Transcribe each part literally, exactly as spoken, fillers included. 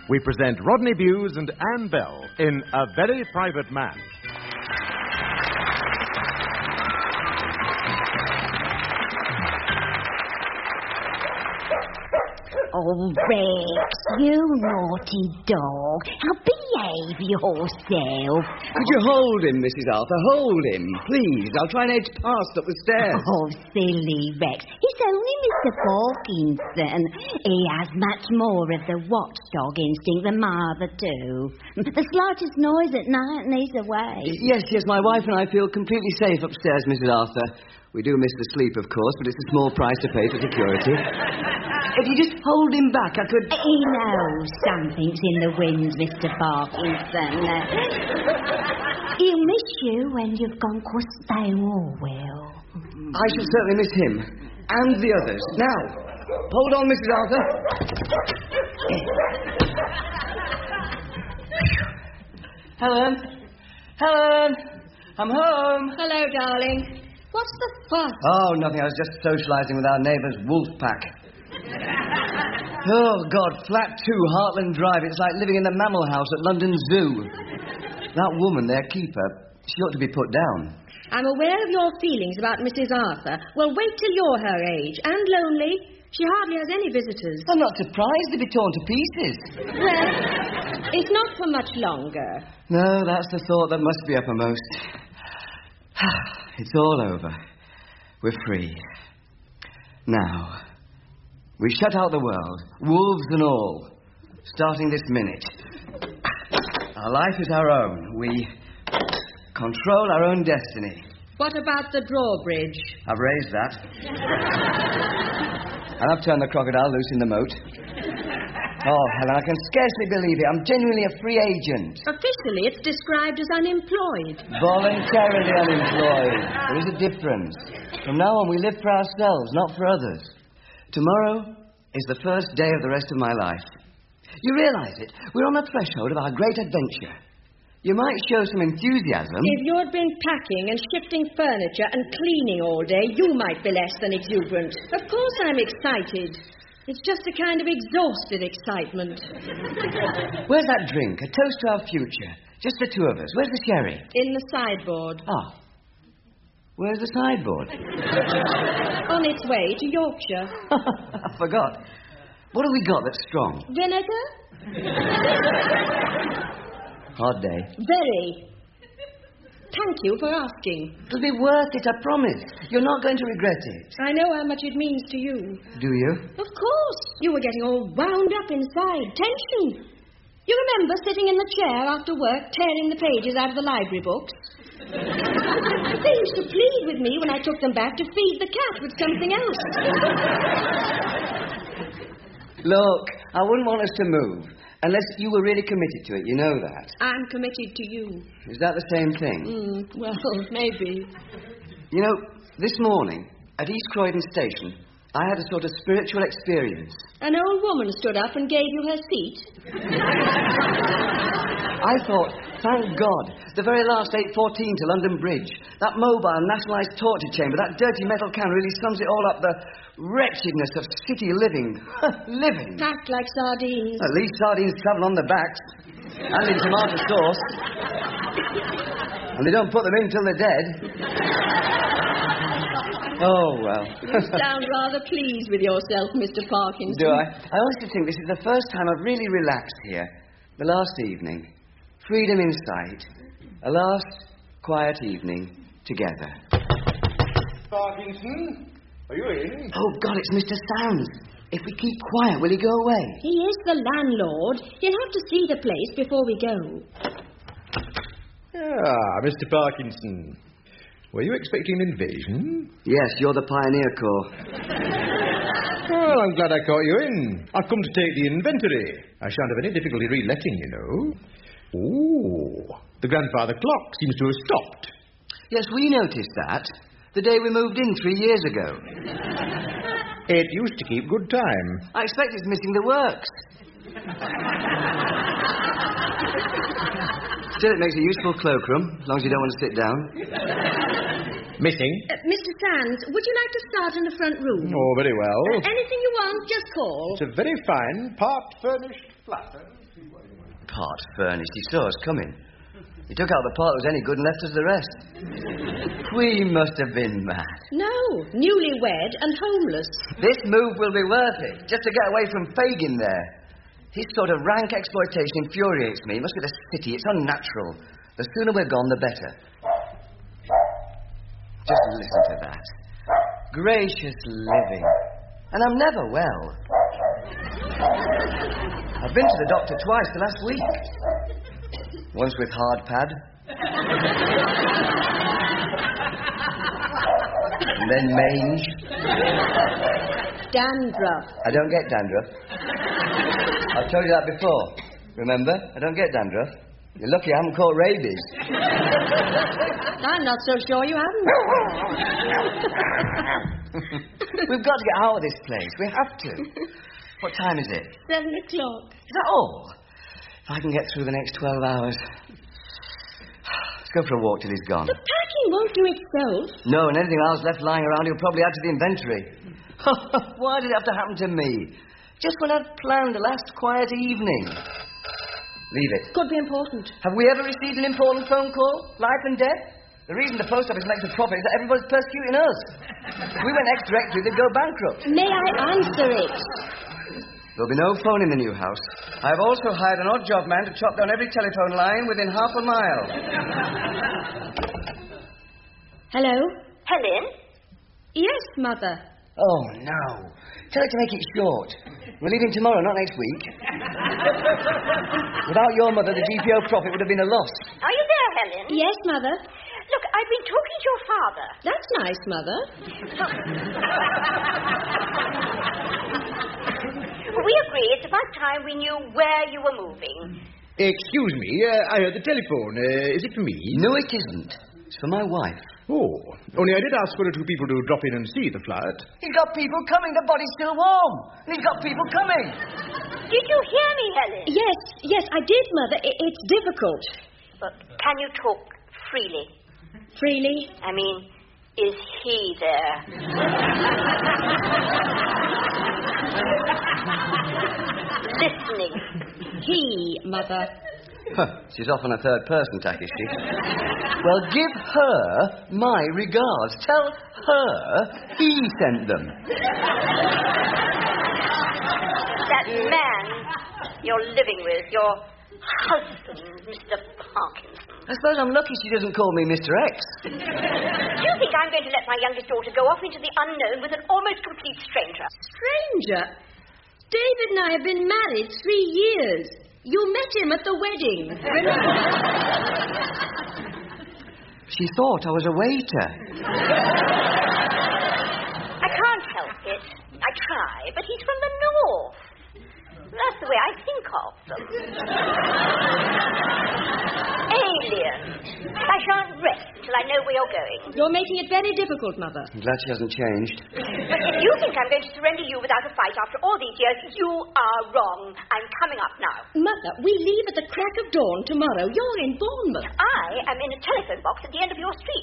we present Rodney Bewes and Anne Bell in A Very Private Man. Oh, Rex, you naughty dog. Now behave yourself. Could you hold him, Missus Arthur? Hold him, please. I'll try and edge past up the stairs. Oh, silly Rex. It's only Mister Parkinson. He has much more of the watchdog instinct than my other two. The slightest noise at night and he's away. Yes, yes, my wife and I feel completely safe upstairs, Missus Arthur. We do miss the sleep, of course, but it's a small price to pay for security. If you just hold him back, I could... He knows something's in the wind, Mister Parkinson. He'll miss you when you've gone Quaste Orwell. I shall certainly miss him. And the others. Now, hold on, Missus Arthur. Helen? Helen? I'm home. Hello, darling. What's the fuss? Oh, nothing. I was just socialising with our neighbour's wolf pack. Oh, God, flat two, Heartland Drive. It's like living in the mammal house at London Zoo. That woman, their keeper, she ought to be put down. I'm aware of your feelings about Missus Arthur. Well, wait till you're her age. And lonely. She hardly has any visitors. I'm not surprised to be torn to pieces. Well, it's not for much longer. No, that's the thought that must be uppermost. It's all over. We're free. Now, we shut out the world, wolves and all, starting this minute. Our life is our own. We control our own destiny. What about the drawbridge? I've raised that. And I've turned the crocodile loose in the moat. Oh, Helen, I can scarcely believe it. I'm genuinely a free agent. Officially, it's described as unemployed. Voluntarily unemployed. There is a difference. From now on, we live for ourselves, not for others. Tomorrow is the first day of the rest of my life. You realise it? We're on the threshold of our great adventure. You might show some enthusiasm. If you'd been packing and shifting furniture and cleaning all day, you might be less than exuberant. Of course I'm excited. It's just a kind of exhausted excitement. Where's that drink? A toast to our future. Just the two of us. Where's the sherry? In the sideboard. Ah. Where's the sideboard? On its way to Yorkshire. I forgot. What have we got that's strong? Vinegar? Hard day. Very. Thank you for asking. It'll be worth it, I promise. You're not going to regret it. I know how much it means to you. Do you? Of course. You were getting all wound up inside. Tension. You remember sitting in the chair after work, tearing the pages out of the library books? They used to plead with me when I took them back to feed the cat with something else. Look, I wouldn't want us to move. Unless you were really committed to it, you know that. I'm committed to you. Is that the same thing? Mm, well, maybe. You know, this morning, at East Croydon Station, I had a sort of spiritual experience. An old woman stood up and gave you her seat? I thought, thank God, the very last eight fourteen to London Bridge, that mobile nationalised torture chamber, that dirty metal can really sums it all up, the wretchedness of city living. Living. Packed like sardines. At least sardines travel on the backs. And in tomato sauce. And they don't put them in till they're dead. Oh, well. You sound rather pleased with yourself, Mister Parkinson. Do I? I honestly think this is the first time I've really relaxed here. The last evening. Freedom in sight. A last quiet evening together. Parkinson, are you in? Oh, God, it's Mister Sands. If we keep quiet, will he go away? He is the landlord. You'll have to see the place before we go. Ah, Mister Parkinson. Were you expecting an invasion? Yes, you're the Pioneer Corps. Well, I'm glad I caught you in. I've come to take the inventory. I shan't have any difficulty reletting, you know. Ooh, the grandfather clock seems to have stopped. Yes, we noticed that. The day we moved in three years ago. It used to keep good time. I expect it's missing the works. Still, it makes a useful cloakroom, as long as you don't want to sit down. Missing? Uh, Mister Sands, would you like to start in the front room? Oh, very well. Uh, anything you want, just call. It's a very fine, part-furnished flat. part furnished. He saw us coming. He took out the part that was any good and left us the rest. We must have been mad. No, newlywed and homeless. This move will be worth it, just to get away from Fagin there. His sort of rank exploitation infuriates me. It must be the city. It's unnatural. The sooner we're gone, the better. Just listen to that. Gracious living. And I'm never well. I've been to the doctor twice the last week. Once with hard pad. And then mange. Dandruff. I don't get dandruff. I've told you that before. Remember? I don't get dandruff. You're lucky I haven't caught rabies. I'm not so sure you haven't. We've got to get out of this place. We have to. What time is it? Seven o'clock. Is that all? If I can get through the next twelve hours. Let's go for a walk till he's gone. The packing won't do itself. No, and anything else left lying around he'll probably add to the inventory. Why did it have to happen to me? Just when I'd planned a last quiet evening. Leave it. Could be important. Have we ever received an important phone call? Life and death? The reason the post office makes a profit is that everybody's persecuting us. If we went ex-directory, they'd go bankrupt. May I answer it? There'll be no phone in the new house. I've also hired an odd job man to chop down every telephone line within half a mile. Hello? Helen? Yes, Mother. Oh, no. Tell her to make it short. We're leaving tomorrow, not next week. Without your mother, the G P O profit would have been a loss. Are you there, Helen? Yes, Mother. Look, I've been talking to your father. That's nice, Mother. We agree it's about time we knew where you were moving. Excuse me, uh, I heard the telephone. Uh, is it for me? No, it isn't. It's for my wife. Oh, only I did ask for the two people to drop in and see the flat. He's got people coming. The body's still warm. And he's got people coming. Did you hear me, Helen? Yes, yes, I did, Mother. I- it's difficult. But can you talk freely? Freely? I mean, is he there? Listening. He, Mother. Huh, she's off on a third person tack, is she? Well, give her my regards. Tell her he sent them. That man you're living with, your husband, Mister Parkinson. I suppose I'm lucky she doesn't call me Mister X. Do you think I'm going to let my youngest daughter go off into the unknown with an almost complete stranger? Stranger? David and I have been married three years. You met him at the wedding. Remember? She thought I was a waiter. I can't help it. I try, but he's from the north. That's the way I think of them. Alien. I shan't rest till I know where you're going. You're making it very difficult, Mother. I'm glad she hasn't changed. But if you think I'm going to surrender you without a fight after all these years, you are wrong. I'm coming up now. Mother, we leave at the crack of dawn tomorrow. You're in Bournemouth. I am in a telephone box at the end of your street.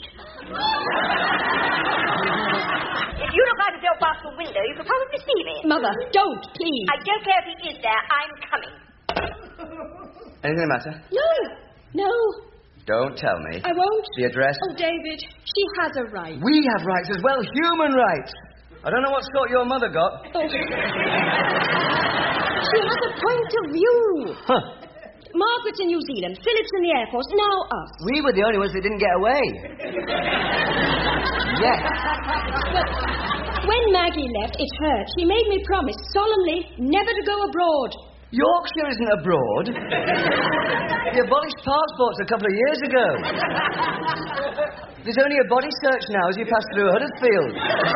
If you look out of your bathroom window, you could probably see me. Mother, don't, please. I don't care if he is there. I'm coming. Anything the matter? No, no, Don't tell me. I won't. The address? Oh, David, she has a right. We have rights as well, human rights. I don't know what sort your mother got. Oh. She has a point of view. Huh. Margaret's in New Zealand, Philip's in the Air Force, now us. We were the only ones that didn't get away. Yes. When Maggie left, it hurt. She made me promise solemnly never to go abroad. Yorkshire isn't abroad. They abolished passports a couple of years ago. There's only a body search now as you pass through Huddersfield.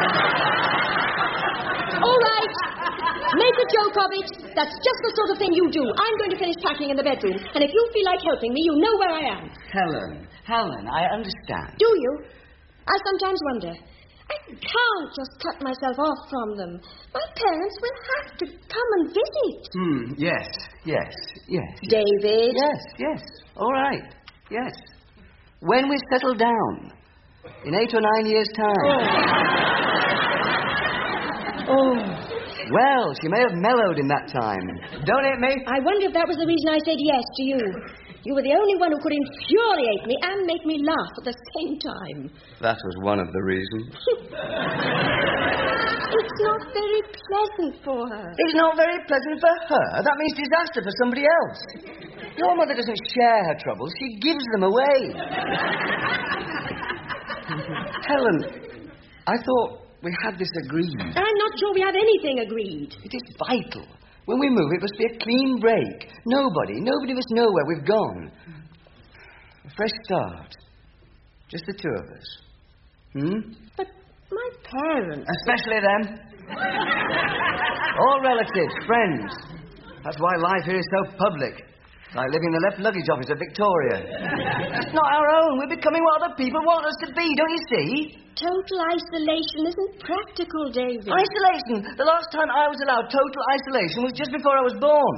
All right. Make a joke of it. That's just the sort of thing you do. I'm going to finish packing in the bedroom. And if you feel like helping me, you know where I am. Helen, Helen, I understand. Do you? I sometimes wonder. I can't just cut myself off from them. My parents will have to come and visit. Hmm, yes, yes, yes. David? Yes, yes. All right. Yes. When we settle down. In eight or nine years' time. Oh. Oh. Well, she may have mellowed in that time. Don't it, mate? I wonder if that was the reason I said yes to you. You were the only one who could infuriate me and make me laugh at the same time. That was one of the reasons. It's not very pleasant for her. It's not very pleasant for her? That means disaster for somebody else. Your mother doesn't share her troubles. She gives them away. Helen, I thought we had this agreed. I'm not sure we have anything agreed. It is vital. When we move, it must be a clean break. Nobody, nobody must know where we've gone. A fresh start. Just the two of us. Hmm? But my parents... Especially them. All relatives, friends. That's why life here is so public. It's like living in the left luggage office at Victoria. It's not our own. We're becoming what other people want us to be, don't you see? Total isolation isn't practical, David. Isolation? The last time I was allowed total isolation was just before I was born.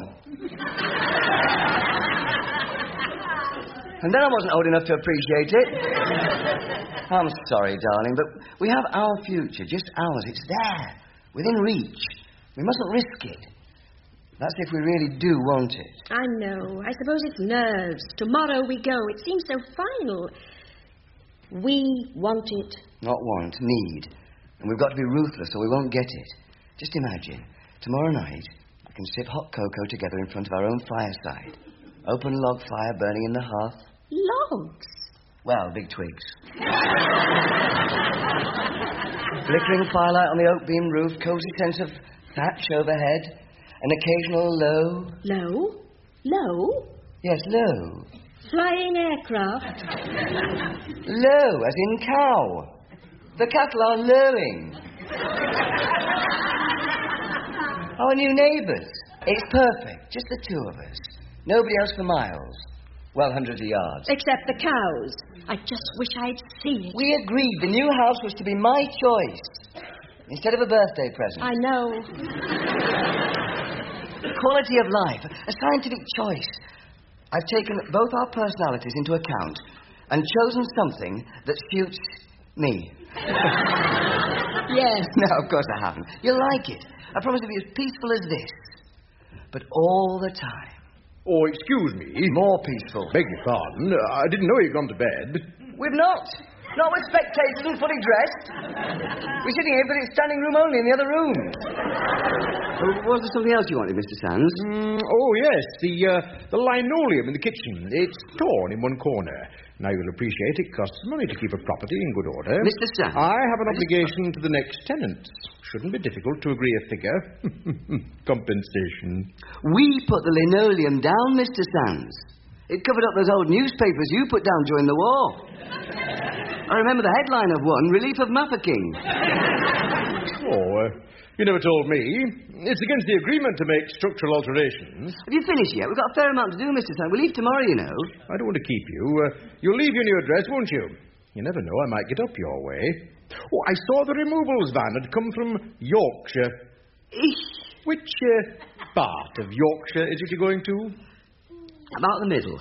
And then I wasn't old enough to appreciate it. I'm sorry, darling, but we have our future, just ours. It's there, within reach. We mustn't risk it. That's if we really do want it. I know. I suppose it's nerves. Tomorrow we go. It seems so final. We want it. Not want, need. And we've got to be ruthless or we won't get it. Just imagine, tomorrow night, we can sip hot cocoa together in front of our own fireside. Open log fire burning in the hearth. Logs? Well, big twigs. Flickering firelight on the oak beam roof, cosy sense of thatch overhead, an occasional low. Low? Low? Yes, low. Flying aircraft? Low, as in cow. The cattle are lowing. Our new neighbours. It's perfect, just the two of us. Nobody else for miles. Well, hundreds of yards. Except the cows. I just wish I'd seen it. We agreed the new house was to be my choice. Instead of a birthday present. I know. Quality of life. A scientific choice. I've taken both our personalities into account and chosen something that suits me. Yes. No, of course I haven't. You'll like it. I promise to be as peaceful as this. But all the time. Oh, excuse me. More peaceful. Beg your pardon. Uh, I didn't know you'd gone to bed. We've not. Not with spectators and fully dressed. We're sitting here, but it's standing room only in the other room. Oh, was there something else you wanted, Mister Sands? Mm, oh, yes. The, uh, the linoleum in the kitchen. It's torn in one corner. Now, you'll appreciate it costs money to keep a property in good order. Mister Sands? I have an obligation to the next tenants. Shouldn't be difficult to agree a figure. Compensation. We put the linoleum down, Mister Sands. It covered up those old newspapers you put down during the war. I remember the headline of one, Relief of Mafeking. Oh, uh, you never told me. It's against the agreement to make structural alterations. Have you finished yet? We've got a fair amount to do, Mister Sands. We leave tomorrow, you know. I don't want to keep you. Uh, you'll leave your new address, won't you? You never know, I might get up your way. Oh, I saw the removals van had come from Yorkshire. Eesh. Which uh, part of Yorkshire is it you're going to? About the middle.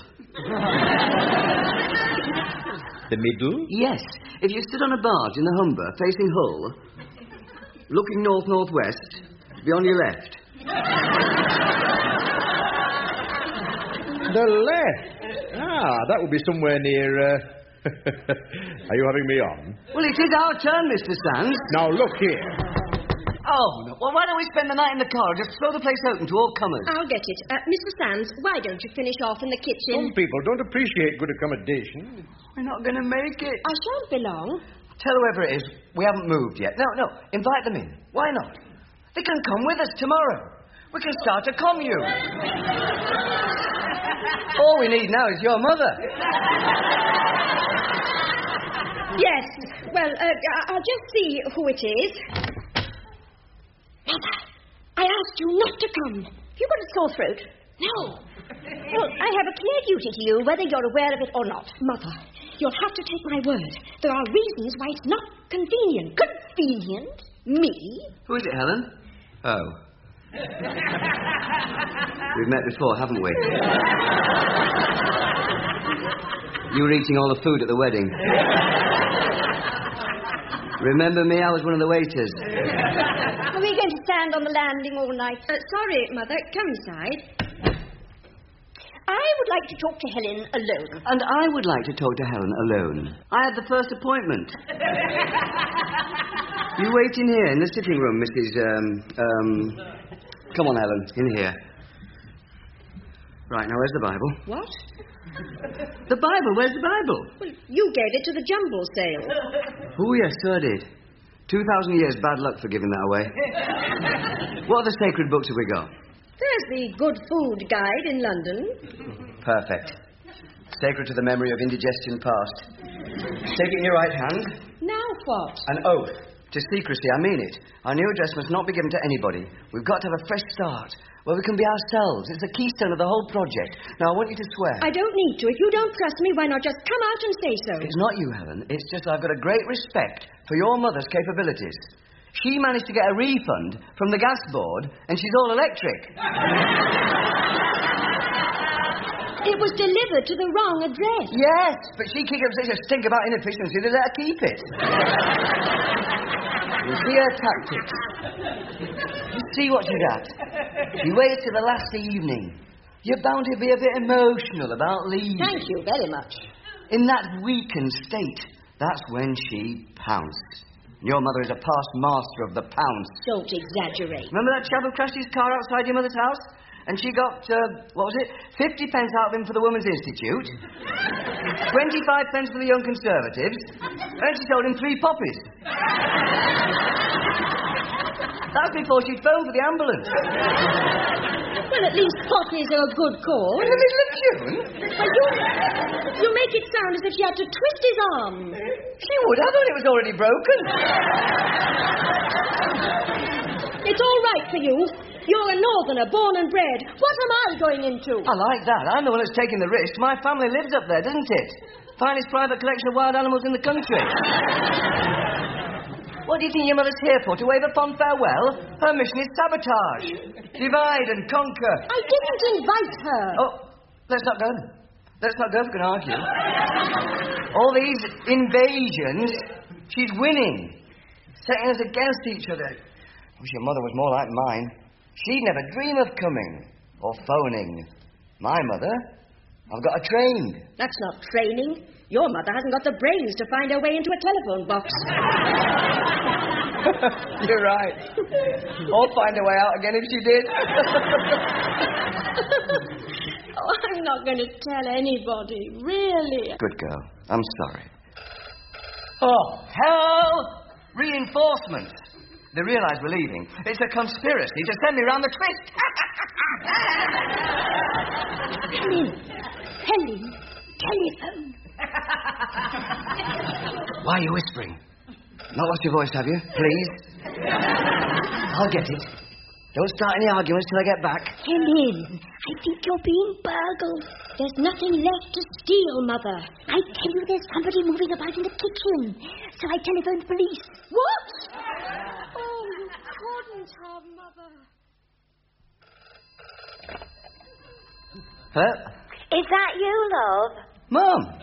The middle? Yes. If you stood on a barge in the Humber, facing Hull, looking north-northwest, be on your left. The left? Ah, that would be somewhere near... Uh... Are you having me on? Well, it is our turn, Mister Sands. Now, look here. Oh, no. Well, why don't we spend the night in the car? Just throw the place open to all comers. I'll get it. Uh, Mister Sands, why don't you finish off in the kitchen? Some people don't appreciate good accommodation. We're not going to make it. I shan't be long. Tell whoever it is, we haven't moved yet. No, no, invite them in. Why not? They can come with us tomorrow. We can start a commune. All we need now is your mother. Yes. Well, uh, I'll just see who it is. Mother, I asked you not to come. Have you got a sore throat? No. Well, I have a clear duty to you, whether you're aware of it or not. Mother, you'll have to take my word. There are reasons why it's not convenient. Convenient? Me? Who is it, Helen? Oh. We've met before, haven't we? You were eating all the food at the wedding. Remember me? I was one of the waiters. Are we going to stand on the landing all night. Uh, sorry, Mother. Come inside. I would like to talk to Helen alone. And I would like to talk to Helen alone. I had the first appointment. You wait in here in the sitting room, Missus Um, um... Come on, Helen, in here. Right, now where's the Bible? What? The Bible, where's the Bible? Well, you gave it to the jumble sale. Oh, yes, so I did. Two thousand years bad luck for giving that away. What other sacred books have we got? There's the Good Food Guide in London. Perfect. Sacred to the memory of indigestion past. Take it in your right hand. Now what? An oath. To secrecy, I mean it. Our new address must not be given to anybody. We've got to have a fresh start, where we can be ourselves. It's the keystone of the whole project. Now, I want you to swear. I don't need to. If you don't trust me, why not just come out and say so? It's not you, Helen. It's just I've got a great respect for your mother's capabilities. She managed to get a refund from the gas board, and she's all electric. It was delivered to the wrong address. Yes, but she kicked up such a stink about inefficiency they let her keep it. You see her tactics. You see what she's at. She waits till the last evening. You're bound to be a bit emotional about leaving. Thank you very much. In that weakened state, that's when she pounced. Your mother is a past master of the pounce. Don't exaggerate. Remember that chap who crashed his car outside your mother's house? And she got, uh, what was it, fifty pence out of him for the Women's Institute, twenty-five pence for the Young Conservatives, and she sold him three poppies. That was before she'd phoned for the ambulance. Well, at least poppies are a good cause. In the middle of June? Well, you, you make it sound as if she had to twist his arm. She would have, when it was already broken. It's all right for you. You're a northerner, born and bred. What am I going into? I like that. I'm the one that's taking the risk. My family lives up there, doesn't it? Finest private collection of wild animals in the country. What do you think your mother's here for? To wave a fond farewell? Her mission is sabotage. Divide and conquer. I didn't invite her. Oh, let's not go. Let's not go if we can argue. All these invasions, she's winning. Setting us against each other. I wish your mother was more like mine. She'd never dream of coming or phoning. My mother, I've got her trained. That's not training. Your mother hasn't got the brains to find her way into a telephone box. You're right. Or find her way out again if she did. Oh, I'm not going to tell anybody, really. Good girl. I'm sorry. Oh, hell! Reinforcements. They realise we're leaving. It's a conspiracy to send me round the twist. Helen! Helen! Telephone! Why are you whispering? Not lost your voice, have you? Please? I'll get it. Don't start any arguments till I get back. Helen, I think you're being burgled. There's nothing left to steal, Mother. I tell you there's somebody moving about in the kitchen. So I telephoned the police. What? Oh, you couldn't have, Mother. Hello? Is that you, love? Mum!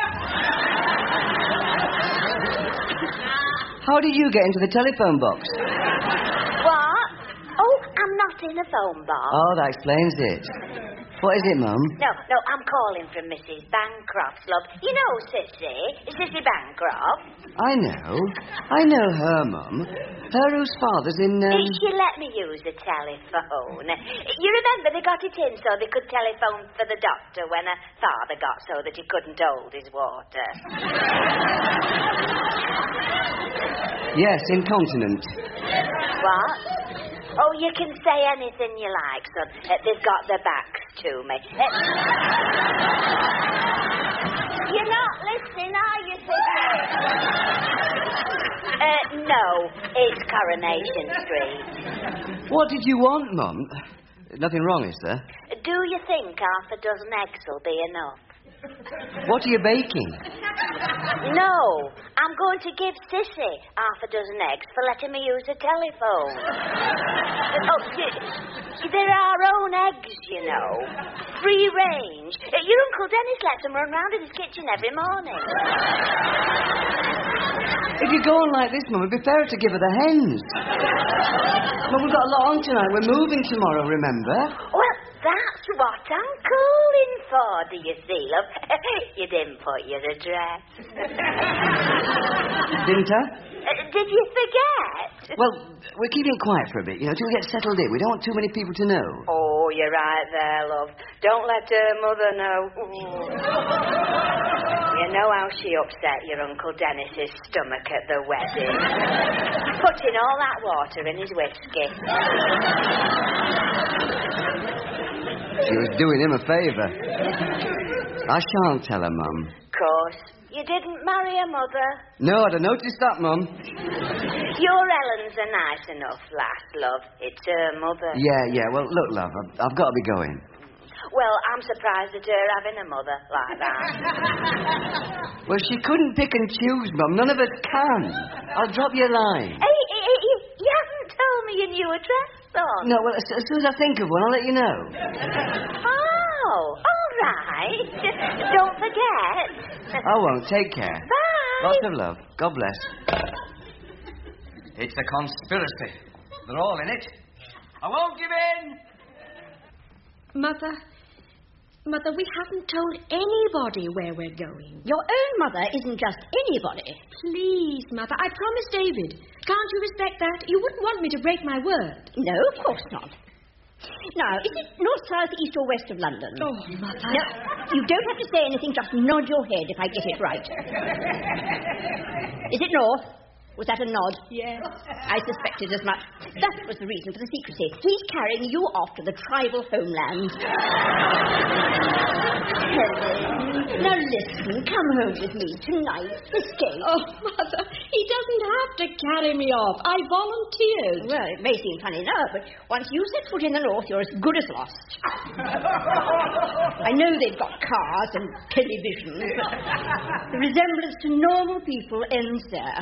How did you get into the telephone box? What? Oh, I'm not in a phone box. Oh, that explains it. What is it, Mum? No, no, I'm calling from Missus Bancroft, love. You know Sissy? Sissy Bancroft. I know. I know her, Mum. Her whose father's in, um... She let me use the telephone. You remember they got it in so they could telephone for the doctor when her father got so that he couldn't hold his water. Yes, incontinent. What? Oh, you can say anything you like, son. Uh, they've got their backs to me. Uh, you're not listening, are you, Sissy? Uh, no, it's Coronation Street. What did you want, Mum? Nothing wrong, is there? Do you think half a dozen eggs will be enough? What are you baking? No, I'm going to give Sissy half a dozen eggs for letting me use the telephone. Oh, y- they're our own eggs, you know. Free range. Your Uncle Dennis lets them run round in his kitchen every morning. If you go on like this, Mum, it'd be fairer to give her the hens. Mum, we've got a lot on tonight. We're moving tomorrow, remember? Well, that's what I'm calling for, do you see, love? You didn't put your address. Didn't I? Uh, did you forget? Well, we're keeping it quiet for a bit, you know, till we get settled in. We don't want too many people to know. Oh, you're right there, love. Don't let her mother know. You know how she upset your Uncle Dennis's stomach at the wedding. Putting all that water in his whiskey. She was doing him a favour. I shan't tell her, Mum. Of course. You didn't marry her mother. No, I'd have noticed that, Mum. Your Ellen's a nice enough lass, love. It's her mother. Yeah, yeah. Well, look, love, I've, I've got to be going. Well, I'm surprised at her having a mother like that. Well, she couldn't pick and choose, Mum. None of us can. I'll drop you a line. Hey, hey, you, you haven't told me your new address, son. No, well, as, as soon as I think of one, I'll let you know. Oh, all right. Don't forget. I won't. Take care. Bye. Lots of love. God bless. It's a conspiracy. They're all in it. I won't give in. Mother, Mother, we haven't told anybody where we're going. Your own mother isn't just anybody. Please, Mother, I promised David. Can't you respect that? You wouldn't want me to break my word. No, of course not. Now, is it north, south, east, or west of London? Oh, Mother. No, you don't have to say anything, just nod your head if I get it right. Is it north? Was that a nod? Yes. I suspected as much. That was the reason for the secrecy. He's carrying you off to the tribal homeland. Helen, now listen, come home with me tonight. Escape. Oh, Mother, he doesn't have to carry me off. I volunteered. Well, it may seem funny now, but once you set foot in the north, you're as good as lost. I know they've got cars and televisions, but the resemblance to normal people ends there.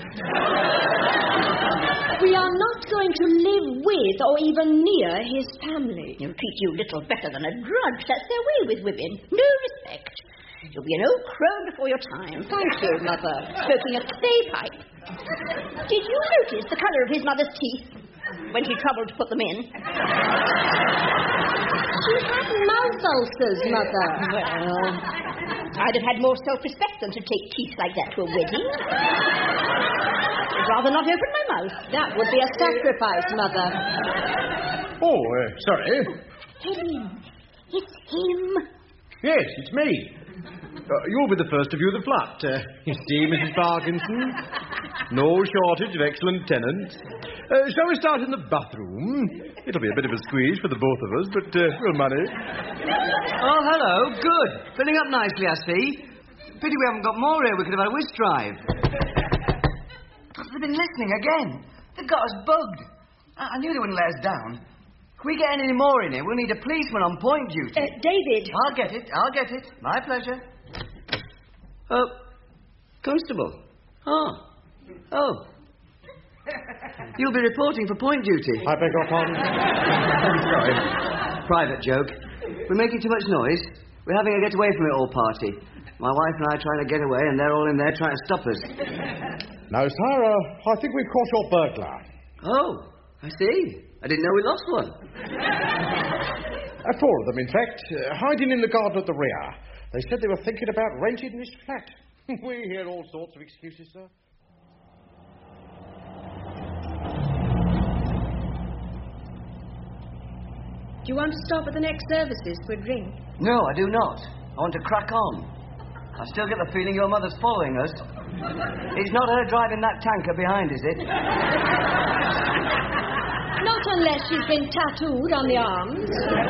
We are not going to live with or even near his family. He'll treat you little better than a drudge. That's their way with women. No respect. You'll be an old crone before your time. Thank you, Mother. Smoking a clay pipe. Did you notice the colour of his mother's teeth when she troubled to put them in? She had mouth ulcers, Mother. Well, I'd have had more self-respect than to take teeth like that to a wedding. I'd rather not open my mouth. That would be a sacrifice, Mother. Oh, uh, sorry. Helen, it's him. Yes, it's me. Uh, you'll be the first to view the flat. Uh, you see, Missus Parkinson? No shortage of excellent tenants. Uh, shall we start in the bathroom? It'll be a bit of a squeeze for the both of us, but uh, we'll manage. Oh, hello. Good. Filling up nicely, I see. Pity we haven't got more here. We could have had a whisk drive. They've been listening again. They've got us bugged. I, I knew they wouldn't let us down. If we get any more in here, we'll need a policeman on point duty. Uh, David. I'll get it. I'll get it. My pleasure. Oh, Constable. Oh. Oh. You'll be reporting for point duty. I beg your pardon. Sorry. Private joke. We're making too much noise. We're having a get away from it all party. My wife and I are trying to get away, and they're all in there trying to stop us. Now, sir, uh, I think we've caught your burglar. Oh, I see. I didn't know we lost one. Uh, four of them, in fact, uh, hiding in the garden at the rear. They said they were thinking about renting this flat. We hear all sorts of excuses, sir. Do you want to stop at the next services for a drink? No, I do not. I want to crack on. I still get the feeling your mother's following us. It's not her driving that tanker behind, is it? Not unless she's been tattooed on the arms.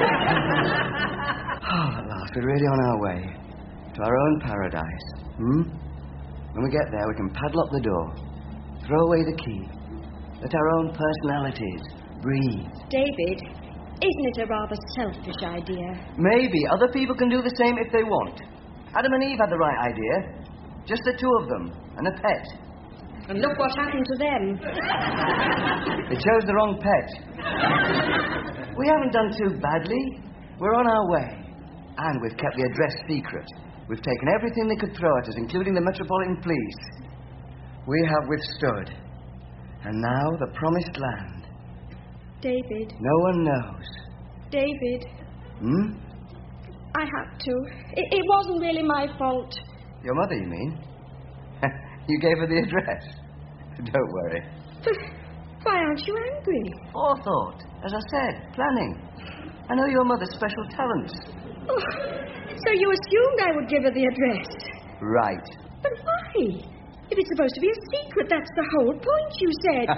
Oh, at last, we're really on our way to our own paradise. Hmm? When we get there, we can padlock the door, throw away the key, let our own personalities breathe. David, isn't it a rather selfish idea? Maybe other people can do the same if they want. Adam and Eve had the right idea. Just the two of them, and a pet. And look what happened to them. They chose the wrong pet. We haven't done too badly. We're on our way. And we've kept the address secret. We've taken everything they could throw at us, including the Metropolitan Police. We have withstood. And now the promised land. David. No one knows. David. Hmm? I had to. It, it wasn't really my fault. Your mother, you mean? You gave her the address. Don't worry. But why aren't you angry? Forethought. As I said, planning. I know your mother's special talents. Oh, so you assumed I would give her the address? Right. But why? If it's supposed to be a secret, that's the whole point, you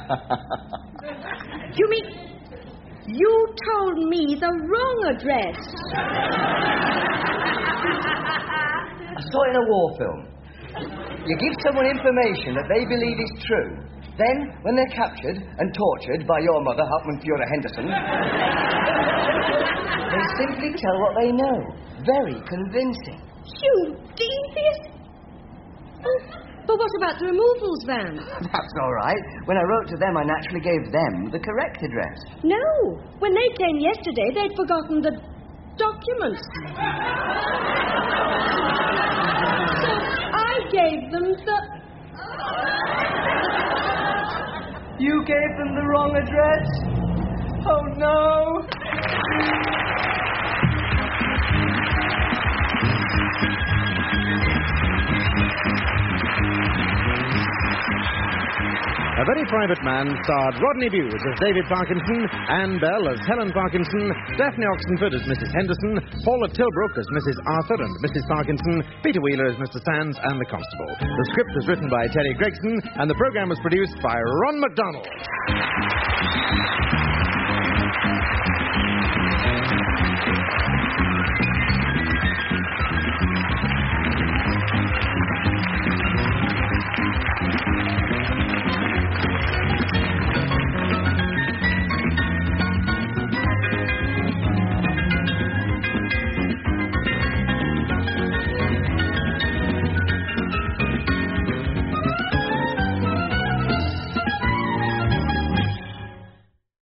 said. You mean you told me the wrong address? I saw it in a war film. You give someone information that they believe is true. Then, when they're captured and tortured by your mother, Hauptmann Führer Henderson, they simply tell what they know. Very convincing. You devious... Oh, but what about the removals van? That's all right. When I wrote to them, I naturally gave them the correct address. No. When they came yesterday, they'd forgotten the documents. So I gave them the... You gave them the wrong address? Oh, no. A Very Private Man starred Rodney Bewes as David Parkinson, Anne Bell as Helen Parkinson, Daphne Oxenford as Missus Henderson, Paula Tilbrook as Missus Arthur and Missus Parkinson, Peter Wheeler as Mister Sands and the Constable. The script was written by Terry Gregson, and the programme was produced by Ron MacDonald.